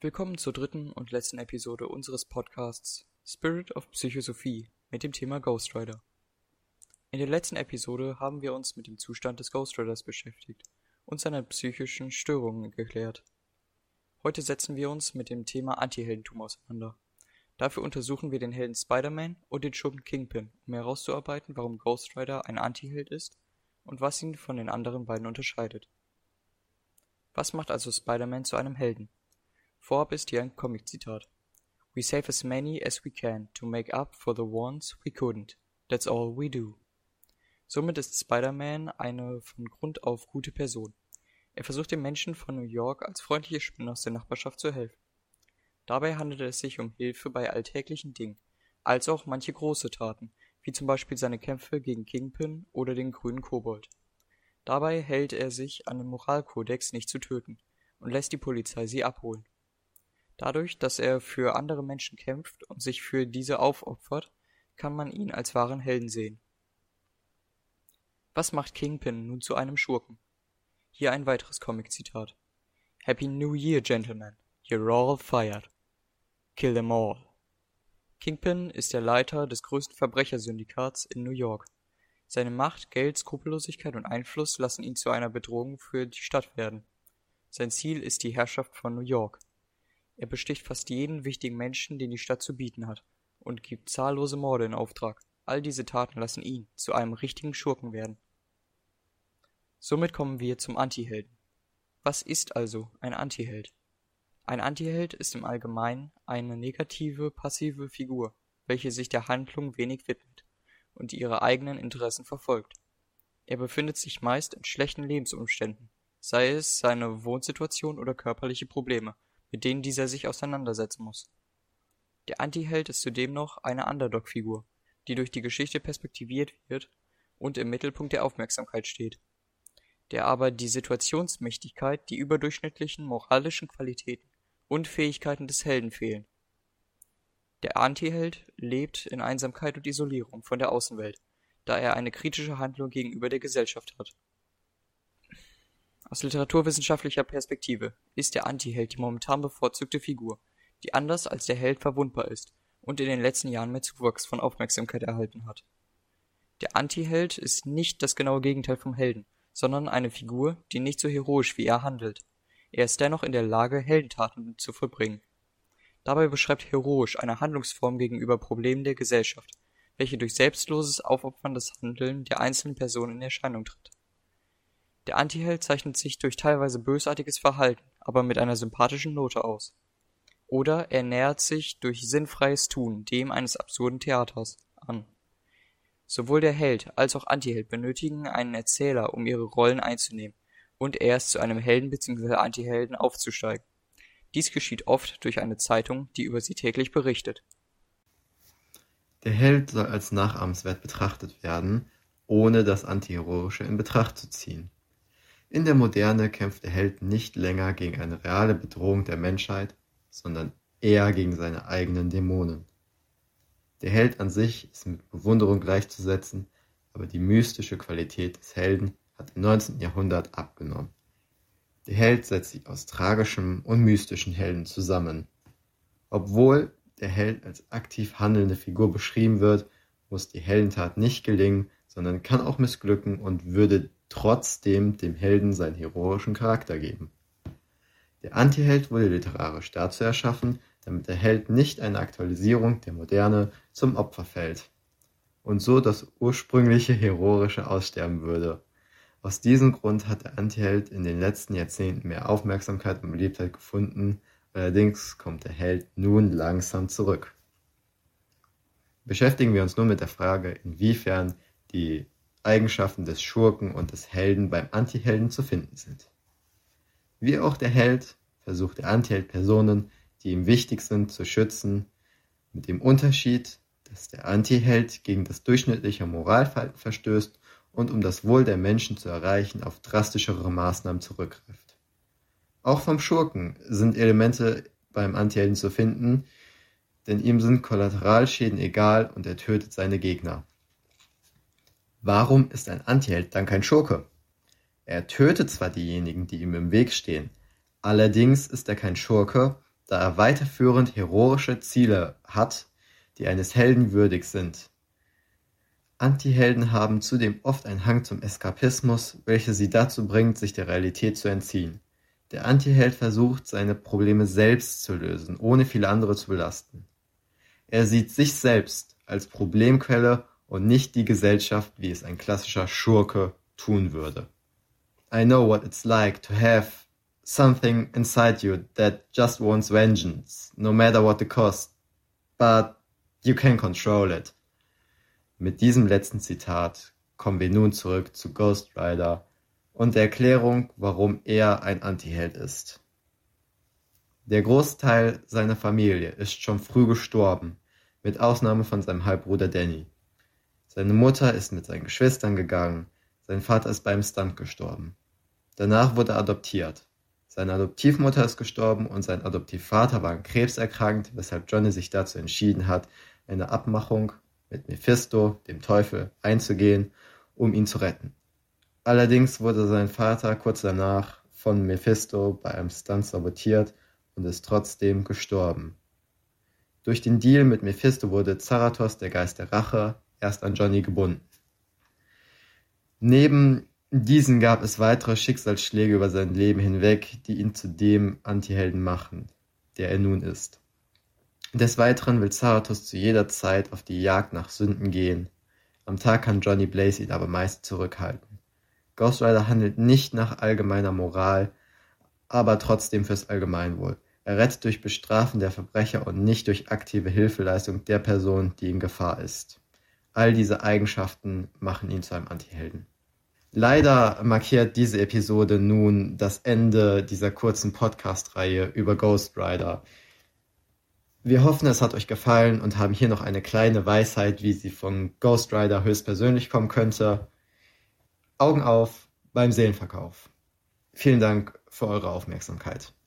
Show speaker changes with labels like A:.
A: Willkommen zur dritten und letzten Episode unseres Podcasts Spirit of Psychosophie mit dem Thema Ghost Rider. In der letzten Episode haben wir uns mit dem Zustand des Ghost Riders beschäftigt und seine psychischen Störungen geklärt. Heute setzen wir uns mit dem Thema Antiheldentum auseinander. Dafür untersuchen wir den Helden Spider-Man und den Schurken Kingpin, um herauszuarbeiten, warum Ghost Rider ein Antiheld ist und was ihn von den anderen beiden unterscheidet. Was macht also Spider-Man zu einem Helden? Vorab ist hier ein Comic-Zitat. We save as many as we can to make up for the ones we couldn't. That's all we do. Somit ist Spider-Man eine von Grund auf gute Person. Er versucht den Menschen von New York als freundliche Spinner aus der Nachbarschaft zu helfen. Dabei handelt es sich um Hilfe bei alltäglichen Dingen, als auch manche große Taten, wie zum Beispiel seine Kämpfe gegen Kingpin oder den grünen Kobold. Dabei hält er sich an den Moralkodex, nicht zu töten, und lässt die Polizei sie abholen. Dadurch, dass er für andere Menschen kämpft und sich für diese aufopfert, kann man ihn als wahren Helden sehen. Was macht Kingpin nun zu einem Schurken? Hier ein weiteres Comic-Zitat. Happy New Year, Gentlemen. You're all fired. Kill them all. Kingpin ist der Leiter des größten Verbrechersyndikats in New York. Seine Macht, Geld, Skrupellosigkeit und Einfluss lassen ihn zu einer Bedrohung für die Stadt werden. Sein Ziel ist die Herrschaft von New York. Er besticht fast jeden wichtigen Menschen, den die Stadt zu bieten hat, und gibt zahllose Morde in Auftrag. All diese Taten lassen ihn zu einem richtigen Schurken werden. Somit kommen wir zum Antihelden. Was ist also ein Antiheld? Ein Antiheld ist im Allgemeinen eine negative, passive Figur, welche sich der Handlung wenig widmet und ihre eigenen Interessen verfolgt. Er befindet sich meist in schlechten Lebensumständen, sei es seine Wohnsituation oder körperliche Probleme, mit denen dieser sich auseinandersetzen muss. Der Antiheld ist zudem noch eine Underdog-Figur, die durch die Geschichte perspektiviert wird und im Mittelpunkt der Aufmerksamkeit steht, der aber die Situationsmächtigkeit, die überdurchschnittlichen moralischen Qualitäten und Fähigkeiten des Helden fehlen. Der Antiheld lebt in Einsamkeit und Isolierung von der Außenwelt, da er eine kritische Handlung gegenüber der Gesellschaft hat. Aus literaturwissenschaftlicher Perspektive ist der Antiheld die momentan bevorzugte Figur, die anders als der Held verwundbar ist und in den letzten Jahren mehr Zuwachs von Aufmerksamkeit erhalten hat. Der Antiheld ist nicht das genaue Gegenteil vom Helden, sondern eine Figur, die nicht so heroisch wie er handelt. Er ist dennoch in der Lage, Heldentaten zu vollbringen. Dabei beschreibt heroisch eine Handlungsform gegenüber Problemen der Gesellschaft, welche durch selbstloses, aufopferndes Handeln der einzelnen Person in Erscheinung tritt. Der Antiheld zeichnet sich durch teilweise bösartiges Verhalten, aber mit einer sympathischen Note aus. Oder er nähert sich durch sinnfreies Tun dem eines absurden Theaters an. Sowohl der Held als auch Antiheld benötigen einen Erzähler, um ihre Rollen einzunehmen und erst zu einem Helden bzw. Antihelden aufzusteigen. Dies geschieht oft durch eine Zeitung, die über sie täglich berichtet.
B: Der Held soll als nachahmenswert betrachtet werden, ohne das Antiheroische in Betracht zu ziehen. In der Moderne kämpft der Held nicht länger gegen eine reale Bedrohung der Menschheit, sondern eher gegen seine eigenen Dämonen. Der Held an sich ist mit Bewunderung gleichzusetzen, aber die mystische Qualität des Helden hat im 19. Jahrhundert abgenommen. Der Held setzt sich aus tragischem und mystischen Helden zusammen. Obwohl der Held als aktiv handelnde Figur beschrieben wird, muss die Heldentat nicht gelingen, sondern kann auch missglücken und würde trotzdem dem Helden seinen heroischen Charakter geben. Der Antiheld wurde literarisch dazu erschaffen, damit der Held nicht einer Aktualisierung der Moderne zum Opfer fällt und so das ursprüngliche Heroische aussterben würde. Aus diesem Grund hat der Antiheld in den letzten Jahrzehnten mehr Aufmerksamkeit und Beliebtheit gefunden, allerdings kommt der Held nun langsam zurück. Beschäftigen wir uns nun mit der Frage, inwiefern die Eigenschaften des Schurken und des Helden beim Antihelden zu finden sind. Wie auch der Held versucht der Antiheld Personen, die ihm wichtig sind, zu schützen, mit dem Unterschied, dass der Antiheld gegen das durchschnittliche Moralverhalten verstößt und um das Wohl der Menschen zu erreichen, auf drastischere Maßnahmen zurückgreift. Auch vom Schurken sind Elemente beim Antihelden zu finden, denn ihm sind Kollateralschäden egal und er tötet seine Gegner. Warum ist ein Antiheld dann kein Schurke? Er tötet zwar diejenigen, die ihm im Weg stehen, allerdings ist er kein Schurke, da er weiterführend heroische Ziele hat, die eines Helden würdig sind. Antihelden haben zudem oft einen Hang zum Eskapismus, welcher sie dazu bringt, sich der Realität zu entziehen. Der Antiheld versucht, seine Probleme selbst zu lösen, ohne viele andere zu belasten. Er sieht sich selbst als Problemquelle und nicht die Gesellschaft, wie es ein klassischer Schurke tun würde. I know what it's like to have something inside you that just wants vengeance, no matter what the cost, but you can control it. Mit diesem letzten Zitat kommen wir nun zurück zu Ghost Rider und der Erklärung, warum er ein Antiheld ist. Der Großteil seiner Familie ist schon früh gestorben, mit Ausnahme von seinem Halbbruder Danny. Seine Mutter ist mit seinen Geschwistern gegangen, sein Vater ist beim Stunt gestorben. Danach wurde er adoptiert. Seine Adoptivmutter ist gestorben und sein Adoptivvater war an Krebs erkrankt, weshalb Johnny sich dazu entschieden hat, eine Abmachung mit Mephisto, dem Teufel, einzugehen, um ihn zu retten. Allerdings wurde sein Vater kurz danach von Mephisto bei einem Stunt sabotiert und ist trotzdem gestorben. Durch den Deal mit Mephisto wurde Zarathos, der Geist der Rache, erst an Johnny gebunden. Neben diesen gab es weitere Schicksalsschläge über sein Leben hinweg, die ihn zu dem Antihelden machen, der er nun ist. Des Weiteren will Zarathos zu jeder Zeit auf die Jagd nach Sünden gehen. Am Tag kann Johnny Blaze ihn aber meist zurückhalten. Ghost Rider handelt nicht nach allgemeiner Moral, aber trotzdem fürs Allgemeinwohl. Er rettet durch Bestrafen der Verbrecher und nicht durch aktive Hilfeleistung der Person, die in Gefahr ist. All diese Eigenschaften machen ihn zu einem Antihelden. Leider markiert diese Episode nun das Ende dieser kurzen Podcast-Reihe über Ghost Rider. Wir hoffen, es hat euch gefallen und haben hier noch eine kleine Weisheit, wie sie von Ghost Rider höchstpersönlich kommen könnte. Augen auf beim Seelenverkauf. Vielen Dank für eure Aufmerksamkeit.